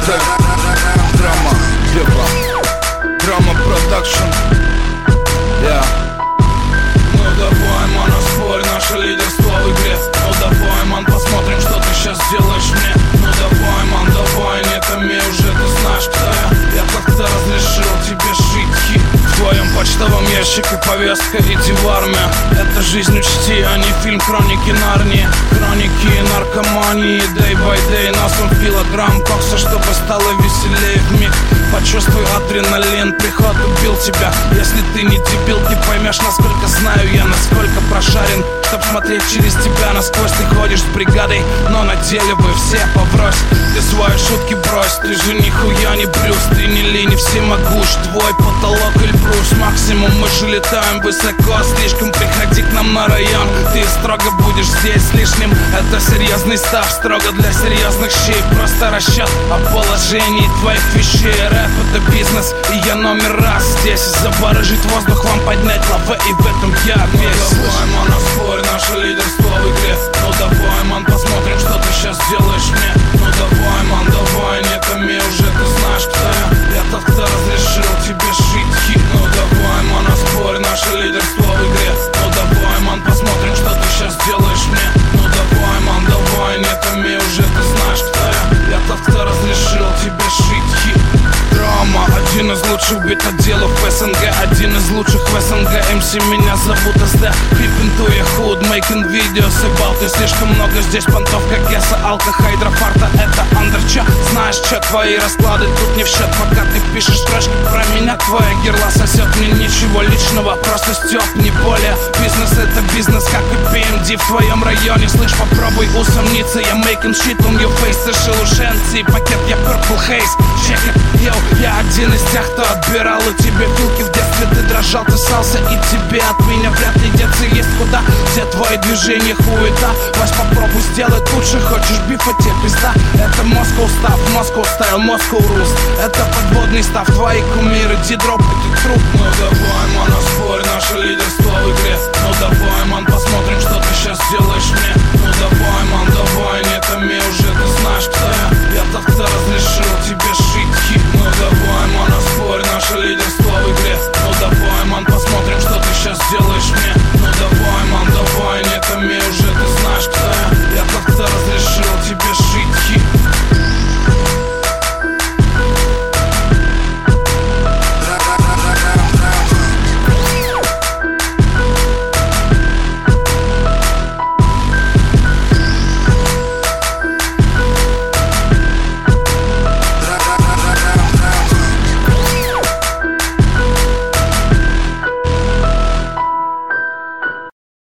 Драма, Драма продакшн. Ну давай, ман, оспорь наше лидерство в игре. Ну давай, ман, посмотрим, что ты сейчас сделаешь мне. Ну давай, ман, давай, не томи уже, ты знаешь, кто я. Я как-то разрешил тебе жить хит. В твоем почтовом ящике повестка, иди в армию. Это жизнь, учти, а не фильм «Хроники Нарнии». Хроники наркомании, day by day. Носом килограмм кокса, чтобы стало веселее вмиг. Почувствуй адреналин, приход убил тебя. Если ты не дебил, ты поймешь, насколько знаю я, насколько прошарен. Чтоб смотреть через тебя насквозь, ты ходишь с бригадой, но на деле вы все поврось. Ты свои шутки брось, ты же нихуя не Брюс. Ты не лени, всемогущ, твой потолок Эльбрус. Максимум мы же летаем высоко, слишком приходи к нам на район. Ты строго будешь здесь лишним, это серьезный став, строго для серьезных щей. Просто расчет о положении твоих вещей. Рэп это бизнес, и я номер раз здесь. Забарыжить воздух, вам поднять лавы, и в этом я весь. Ну давай, ман, оспорь наше лидерство в игре. Ну давай, ман, посмотрим, что ты сейчас делаешь мне. Ну давай, ман, давай, не томи уже, ты знаешь, кто я. Я тот, кто разрешил тебе жить хит. Ну давай, ман, оспорь наше лидерство в игре. Ну давай, ман, посмотрим, что ты сейчас делаешь мне. Ну давай, ман, давай, не томи уже, ты знаешь, кто я. Я тот, кто разрешил тебе жить хит. Драма, один из лучших бит-отделов в СНГ, один из лучших в СНГ. МС, меня зовут СД. Creeping to your hood, making videos about. И слишком много здесь понтов, как Гесса, Алка, Хайдрофарта. Это андерча, знаешь, чё, твои расклады тут не в счет. Пока ты пишешь трэшки про меня, твоя герла сосет. Мне ничего личного, просто стёб, не более. Бизнес это бизнес, как и PMD в твоем районе. Слышь, попробуй усомниться, я making shit on your face. Совершил ушенцы, пакет, я Purple Haze. Check it, yo, я один из тех, кто отбирал у тебя филки в детстве. Ты дрожал, ты ссался, и тебе от меня вряд ли деться есть куда. Все твои движения хуета. Вась, попробуй сделать лучше, хочешь бифа, тебе пизда. Это Moscow став, Moscow стайл, Moscow Rust. Это подводный став, твои кумиры, дидроп, это труп. Ну давай, ман, оспорь наше лидерство в игре. Ну давай, ман, посмотрим, что ты сейчас делаешь мне.